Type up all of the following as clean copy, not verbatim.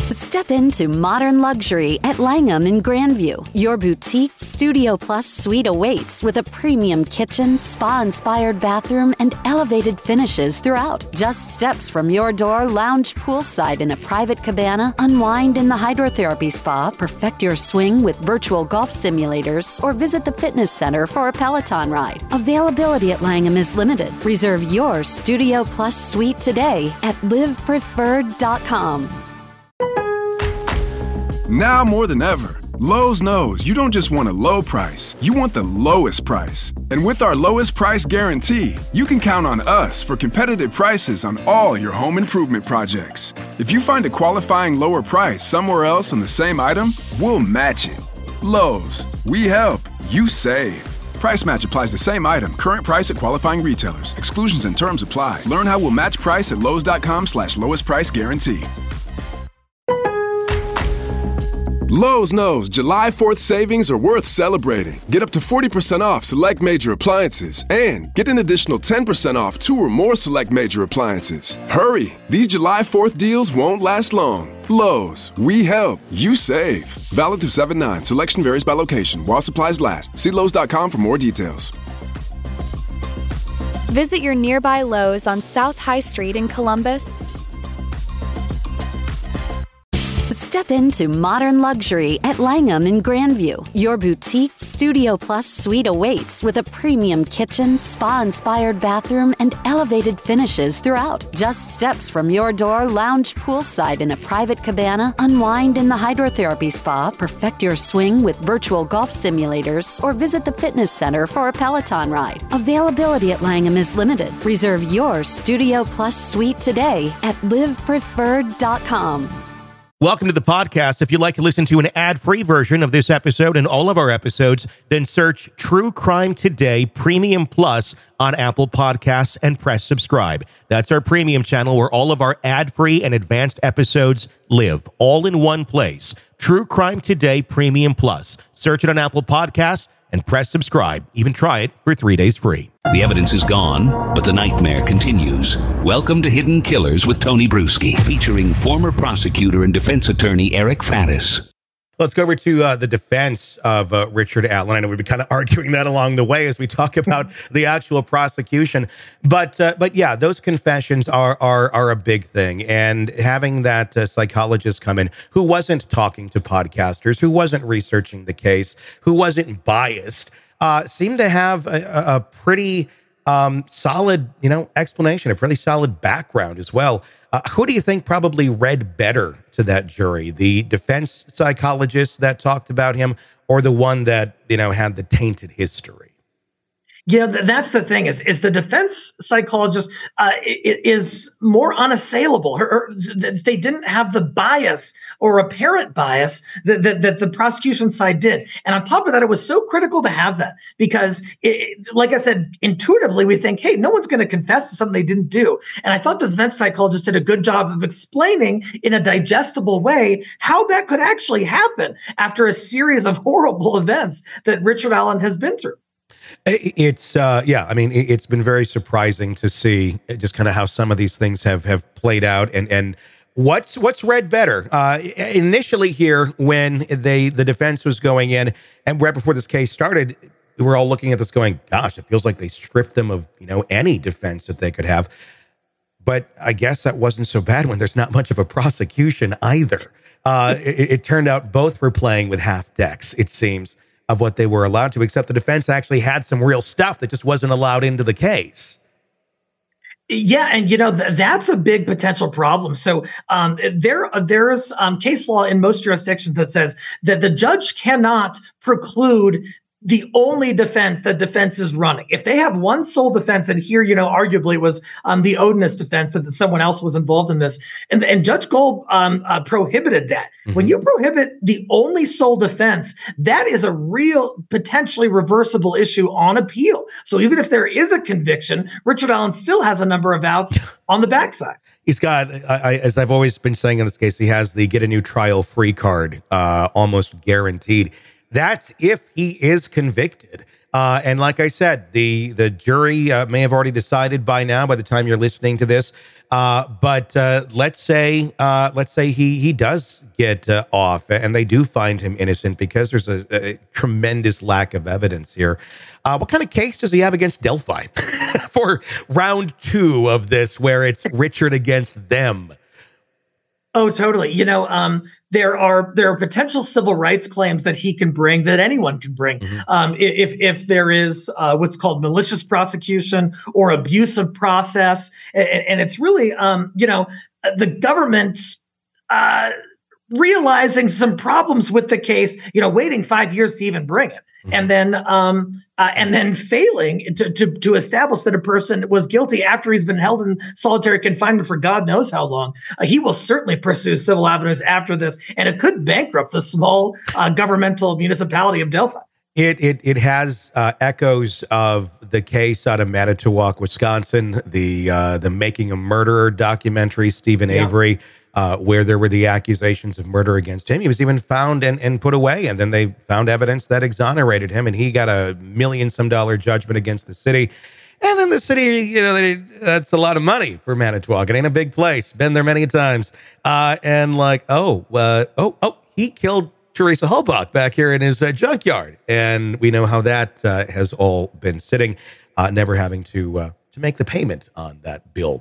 Step into modern luxury at Langham in Grandview. Your boutique Studio Plus suite awaits with a premium kitchen, spa-inspired bathroom, and elevated finishes throughout. Just steps from your door, lounge poolside in a private cabana, unwind in the hydrotherapy spa, perfect your swing with virtual golf simulators, or visit the fitness center for a Peloton ride. Availability at Langham is limited. Reserve your Studio Plus suite today at livepreferred.com. Now more than ever, Lowe's knows you don't just want a low price, you want the lowest price. And with our lowest price guarantee, you can count on us for competitive prices on all your home improvement projects. If you find a qualifying lower price somewhere else on the same item, we'll match it. Lowe's, we help, you save. Price match applies the same item. Current price at qualifying retailers. Exclusions and terms apply. Learn how we'll match price at lowes.com/lowest price guarantee. Lowe's knows July 4th savings are worth celebrating. Get up to 40% off select major appliances and get an additional 10% off 2 or more select major appliances. Hurry! These July 4th deals won't last long. Lowe's, we help, you save. Valid through 7/9. Selection varies by location. While supplies last. See Lowe's.com for more details. Visit your nearby Lowe's on South High Street in Columbus. Step into modern luxury at Langham in Grandview. Your boutique Studio Plus suite awaits with a premium kitchen, spa-inspired bathroom, and elevated finishes throughout. Just steps from your door, lounge poolside in a private cabana, unwind in the hydrotherapy spa, perfect your swing with virtual golf simulators, or visit the fitness center for a Peloton ride. Availability at Langham is limited. Reserve your Studio Plus suite today at livepreferred.com. Welcome to the podcast. If you'd like to listen to an ad-free version of this episode and all of our episodes, then search True Crime Today Premium Plus on Apple Podcasts and press subscribe. That's our premium channel where all of our ad-free and advanced episodes live, all in one place. True Crime Today Premium Plus. Search it on Apple Podcasts and press subscribe. Even try it for 3 days free. The evidence is gone, but the nightmare continues. Welcome to Hidden Killers with Tony Bruschi, featuring former prosecutor and defense attorney Eric Faddis. Let's go over to the defense of Richard Allen. I know we've been kind of arguing that along the way as we talk about the actual prosecution. But yeah, those confessions are a big thing. And having that psychologist come in who wasn't talking to podcasters, who wasn't researching the case, who wasn't biased, seemed to have a pretty solid, explanation, a pretty solid background as well. Who do you think probably read better to that jury? The defense psychologist that talked about him, or the one that, had the tainted history? That's the thing is the defense psychologist is more unassailable. They didn't have the bias or apparent bias that the prosecution side did. And on top of that, it was so critical to have that because, like I said, intuitively we think, hey, no one's going to confess to something they didn't do. And I thought the defense psychologist did a good job of explaining in a digestible way how that could actually happen after a series of horrible events that Richard Allen has been through. It's it's been very surprising to see just kind of how some of these things have played out and what's read better. Initially here when the defense was going in and right before this case started, we were all looking at this going, gosh, it feels like they stripped them of, any defense that they could have. But I guess that wasn't so bad when there's not much of a prosecution either. It turned out both were playing with half decks, it seems, of what they were allowed to, except the defense actually had some real stuff that just wasn't allowed into the case. Yeah, and that's a big potential problem. So there's case law in most jurisdictions that says that the judge cannot preclude the only defense that defense is running. If they have one sole defense, and here, arguably it was the Odinist defense that someone else was involved in this, and Judge Gold prohibited that. Mm-hmm. When you prohibit the only sole defense, that is a real potentially reversible issue on appeal. So even if there is a conviction, Richard Allen still has a number of outs on the backside. He's got, as I've always been saying in this case, he has the get a new trial free card, almost guaranteed. That's if he is convicted. And like I said, the jury may have already decided by now, by the time you're listening to this. But let's say he does get off, and they do find him innocent because there's a tremendous lack of evidence here. What kind of case does he have against Delphi for round 2 of this, where it's Richard against them? Oh, totally. There are potential civil rights claims that he can bring, that anyone can bring. If there is what's called malicious prosecution or abuse of process, and it's really the government realizing some problems with the case, waiting 5 years to even bring it. And then failing to establish that a person was guilty after he's been held in solitary confinement for God knows how long. He will certainly pursue civil avenues after this, and it could bankrupt the small governmental municipality of Delphi. It has echoes of the case out of Manitowoc, Wisconsin, the Making a Murderer documentary, Stephen Avery. Where there were the accusations of murder against him. He was even found and put away, and then they found evidence that exonerated him, and he got $1 million judgment against the city. And then the city, that's a lot of money for Manitowoc. It ain't a big place. Been there many times. He killed Teresa Halbach back here in his junkyard. And we know how that has all been sitting, never having to make the payment on that bill.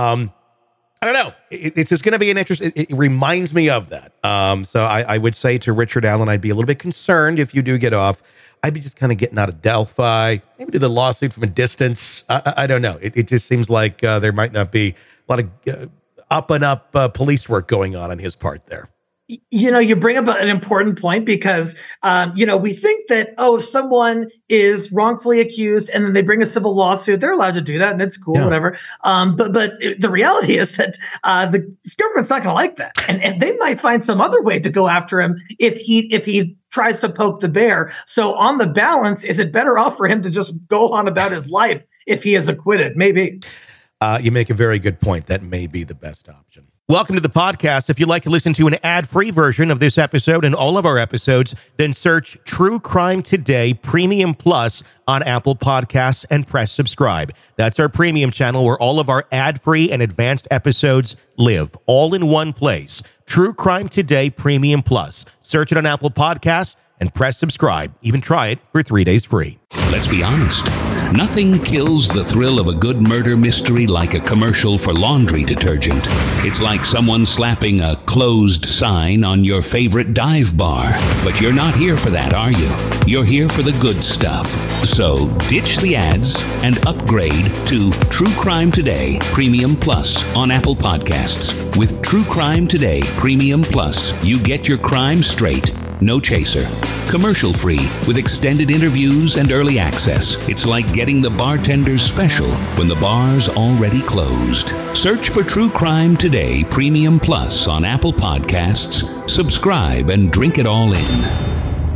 I don't know. It's just going to be an interest. It reminds me of that. So I would say to Richard Allen, I'd be a little bit concerned if you do get off. I'd be just kind of getting out of Delphi, maybe do the lawsuit from a distance. I don't know. It just seems like there might not be a lot of up and up police work going on his part there. You bring up an important point because, we think that, if someone is wrongfully accused and then they bring a civil lawsuit, they're allowed to do that and it's cool, whatever. But the reality is that the government's not going to like that. And they might find some other way to go after him if he tries to poke the bear. So on the balance, is it better off for him to just go on about his life if he is acquitted? Maybe. You make a very good point. That may be the best option. Welcome to the podcast. If you'd like to listen to an ad-free version of this episode and all of our episodes, then search True Crime Today Premium Plus on Apple Podcasts and press subscribe. That's our premium channel where all of our ad-free and advanced episodes live, all in one place. True Crime Today Premium Plus. Search it on Apple Podcasts and press subscribe. Even try it for 3 days free. Let's be honest. Nothing kills the thrill of a good murder mystery like a commercial for laundry detergent. It's like someone slapping a closed sign on your favorite dive bar. But you're not here for that, are you? You're here for the good stuff. So ditch the ads and upgrade to True Crime Today Premium Plus on Apple Podcasts. With True Crime Today Premium Plus, you get your crime straight. No chaser. Commercial free with extended interviews and early access. It's like getting the bartender's special when the bar's already closed. Search for True Crime Today Premium Plus on Apple Podcasts. Subscribe and drink it all in.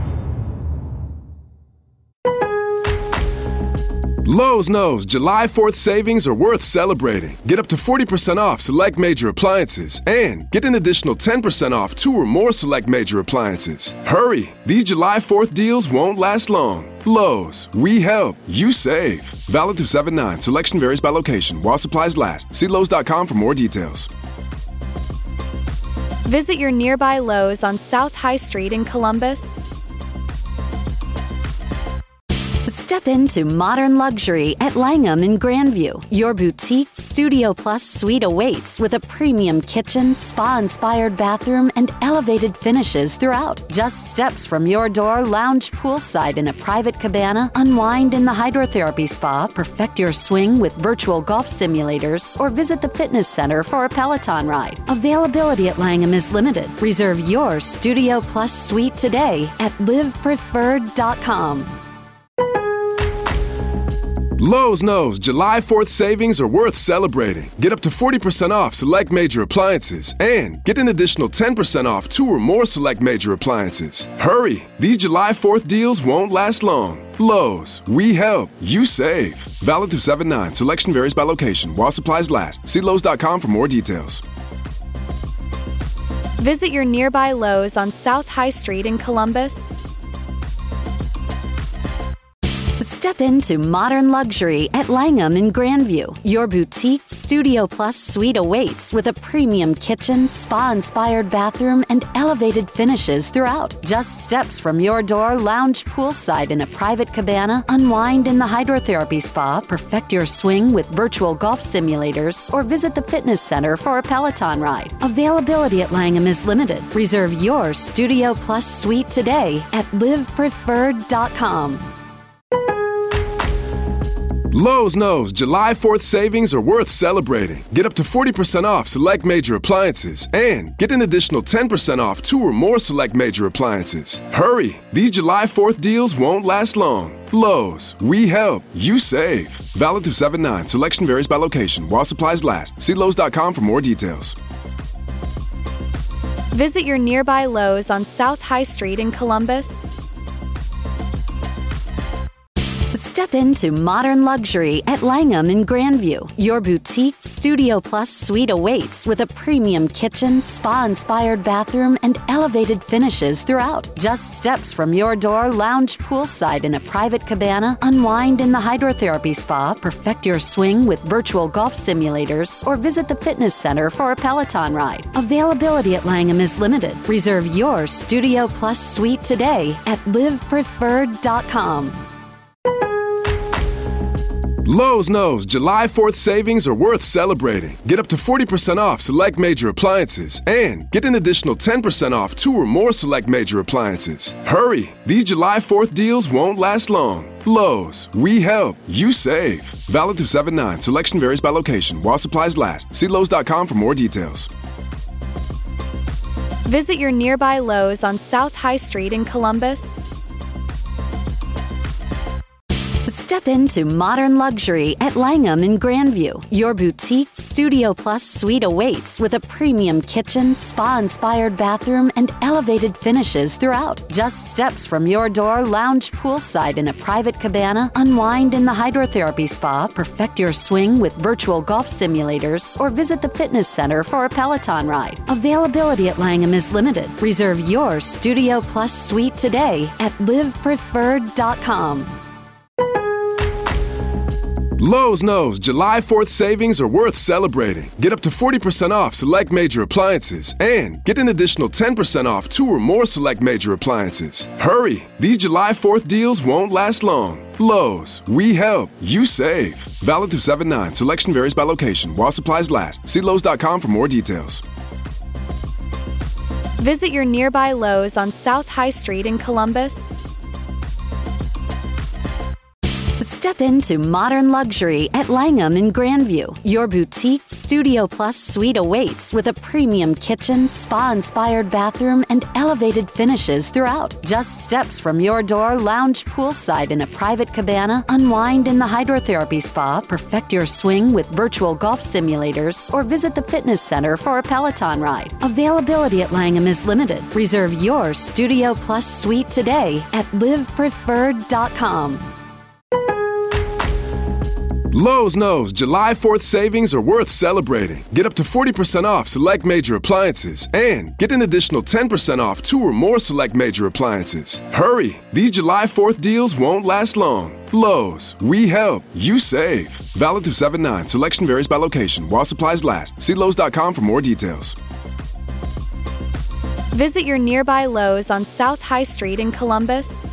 Lowe's knows July 4th savings are worth celebrating. Get up to 40% off select major appliances and get an additional 10% off 2 or more select major appliances. Hurry! These July 4th deals won't last long. Lowe's, we help, you save. Valid through 7/9. Selection varies by location. While supplies last. See Lowe's.com for more details. Visit your nearby Lowe's on South High Street in Columbus. Step into modern luxury at Langham in Grandview. Your boutique Studio Plus suite awaits with a premium kitchen, spa-inspired bathroom, and elevated finishes throughout. Just steps from your door, lounge poolside in a private cabana, unwind in the hydrotherapy spa, perfect your swing with virtual golf simulators, or visit the fitness center for a Peloton ride. Availability at Langham is limited. Reserve your Studio Plus suite today at livepreferred.com. Lowe's knows July 4th savings are worth celebrating. Get up to 40% off select major appliances and get an additional 10% off 2 or more select major appliances. Hurry! These July 4th deals won't last long. Lowe's, we help, you save. Valid through 7/9. Selection varies by location. While supplies last. See Lowe's.com for more details. Visit your nearby Lowe's on South High Street in Columbus. Step into modern luxury at Langham in Grandview. Your boutique Studio Plus suite awaits with a premium kitchen, spa-inspired bathroom, and elevated finishes throughout. Just steps from your door, lounge poolside in a private cabana, unwind in the hydrotherapy spa, perfect your swing with virtual golf simulators, or visit the fitness center for a Peloton ride. Availability at Langham is limited. Reserve your Studio Plus suite today at livepreferred.com. Lowe's knows July 4th savings are worth celebrating. Get up to 40% off select major appliances and get an additional 10% off 2 or more select major appliances. Hurry! These July 4th deals won't last long. Lowe's, we help, you save. Valid through 7/9. Selection varies by location while supplies last. See Lowe's.com for more details. Visit your nearby Lowe's on South High Street in Columbus. Step into modern luxury at Langham in Grandview. Your boutique Studio Plus suite awaits with a premium kitchen, spa-inspired bathroom, and elevated finishes throughout. Just steps from your door, lounge poolside in a private cabana, unwind in the hydrotherapy spa, perfect your swing with virtual golf simulators, or visit the fitness center for a Peloton ride. Availability at Langham is limited. Reserve your Studio Plus suite today at livepreferred.com. Lowe's knows July 4th savings are worth celebrating. Get up to 40% off select major appliances and get an additional 10% off 2 or more select major appliances. Hurry! These July 4th deals won't last long. Lowe's, we help, you save. Valid through 7/9. Selection varies by location while supplies last. See Lowe's.com for more details. Visit your nearby Lowe's on South High Street in Columbus. Step into modern luxury at Langham in Grandview. Your boutique Studio Plus suite awaits with a premium kitchen, spa-inspired bathroom, and elevated finishes throughout. Just steps from your door, lounge poolside in a private cabana, unwind in the hydrotherapy spa, perfect your swing with virtual golf simulators, or visit the fitness center for a Peloton ride. Availability at Langham is limited. Reserve your Studio Plus suite today at livepreferred.com. Lowe's knows July 4th savings are worth celebrating. Get up to 40% off select major appliances and get an additional 10% off 2 or more select major appliances. Hurry! These July 4th deals won't last long. Lowe's, we help, you save. Valid through 7/9. Selection varies by location while supplies last. See Lowe's.com for more details. Visit your nearby Lowe's on South High Street in Columbus. Step into modern luxury at Langham in Grandview. Your boutique Studio Plus suite awaits with a premium kitchen, spa-inspired bathroom, and elevated finishes throughout. Just steps from your door, lounge poolside in a private cabana, unwind in the hydrotherapy spa, perfect your swing with virtual golf simulators, or visit the fitness center for a Peloton ride. Availability at Langham is limited. Reserve your Studio Plus suite today at livepreferred.com. Lowe's knows July 4th savings are worth celebrating. Get up to 40% off select major appliances and get an additional 10% off 2 or more select major appliances. Hurry! These July 4th deals won't last long. Lowe's, we help, you save. Valid through 7/9. Selection varies by location while supplies last. See Lowe's.com for more details. Visit your nearby Lowe's on South High Street in Columbus.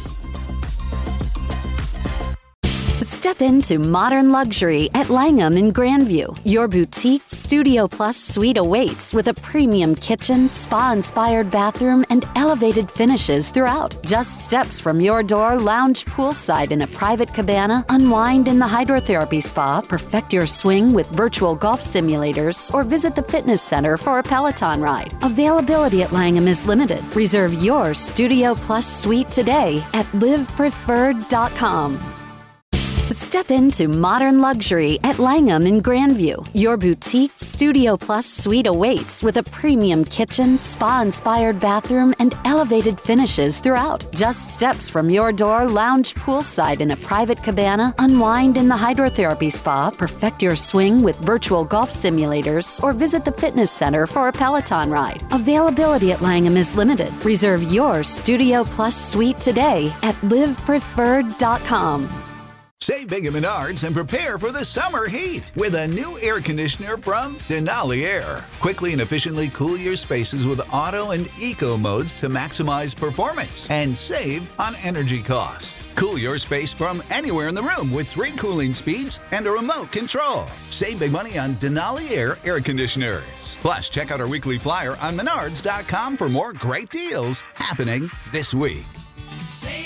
Step into modern luxury at Langham in Grandview. Your boutique Studio Plus suite awaits with a premium kitchen, spa-inspired bathroom, and elevated finishes throughout. Just steps from your door, lounge poolside in a private cabana, unwind in the hydrotherapy spa, perfect your swing with virtual golf simulators, or visit the fitness center for a Peloton ride. Availability at Langham is limited. Reserve your Studio Plus suite today at livepreferred.com. Step into modern luxury at Langham in Grandview. Your boutique Studio Plus suite awaits with a premium kitchen, spa-inspired bathroom, and elevated finishes throughout. Just steps from your door, lounge poolside in a private cabana, unwind in the hydrotherapy spa, perfect your swing with virtual golf simulators, or visit the fitness center for a Peloton ride. Availability at Langham is limited. Reserve your Studio Plus suite today at livepreferred.com. Save big at Menards and prepare for the summer heat with a new air conditioner from Denali Air. Quickly and efficiently cool your spaces with auto and eco modes to maximize performance and save on energy costs. Cool your space from anywhere in the room with 3 cooling speeds and a remote control. Save big money on Denali air conditioners. Plus, check out our weekly flyer on Menards.com for more great deals happening this week. Save